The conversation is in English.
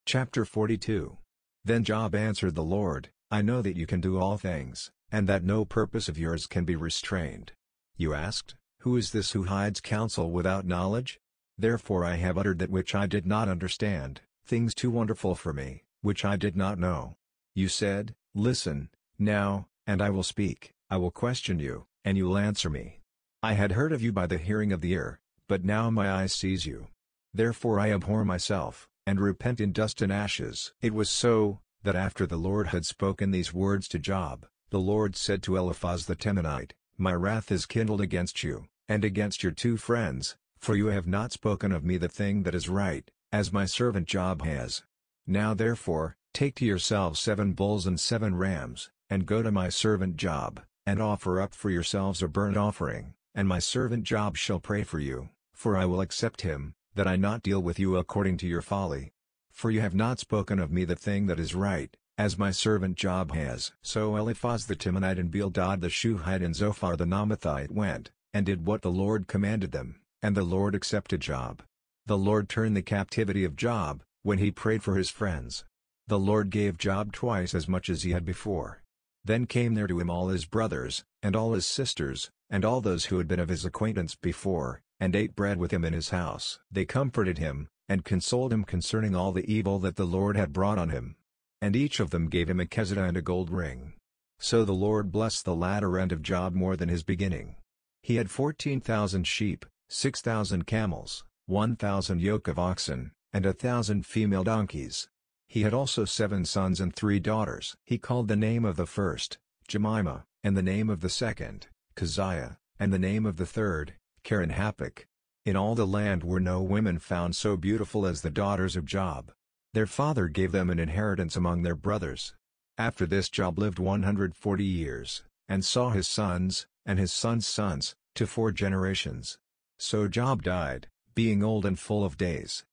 Chapter 42. Then Job answered the Lord, I know that you can do all things, and that no purpose of yours can be restrained. You asked, Who is this who hides counsel without knowledge? Therefore I have uttered that which I did not understand, things too wonderful for me, which I did not know. You said, Listen, now, and I will speak, I will question you, and you will answer me. I had heard of you by the hearing of the ear, but now my eyes sees you. Therefore I abhor myself, and repent in dust and ashes. It was so, that after the Lord had spoken these words to Job, the Lord said to Eliphaz the Temanite, My wrath is kindled against you, and against your two friends, for you have not spoken of me the thing that is right, as my servant Job has. Now therefore, take to yourselves 7 bulls and 7 rams, and go to my servant Job, and offer up for yourselves a burnt offering, and my servant Job shall pray for you, for I will accept him, that I not deal with you according to your folly. For you have not spoken of me the thing that is right, as my servant Job has. So Eliphaz the Temanite and Bildad the Shuhite and Zophar the Naamathite went, and did what the Lord commanded them, and the Lord accepted Job. The Lord turned the captivity of Job, when he prayed for his friends. The Lord gave Job twice as much as he had before. Then came there to him all his brothers, and all his sisters, and all those who had been of his acquaintance before, and ate bread with him in his house. They comforted him, and consoled him concerning all the evil that the Lord had brought on him. And each of them gave him a keseda and a gold ring. So the Lord blessed the latter end of Job more than his beginning. He had 14,000 sheep, 6,000 camels, 1,000 yoke of oxen, and 1,000 female donkeys. He had also 7 sons and 3 daughters. He called the name of the first, Jemimah, and the name of the second, Keziah, and the name of the third, Keren-Happuch. In all the land were no women found so beautiful as the daughters of Job. Their father gave them an inheritance among their brothers. After this Job lived 140 years, and saw his sons, and his sons' sons, to 4 generations. So Job died, being old and full of days.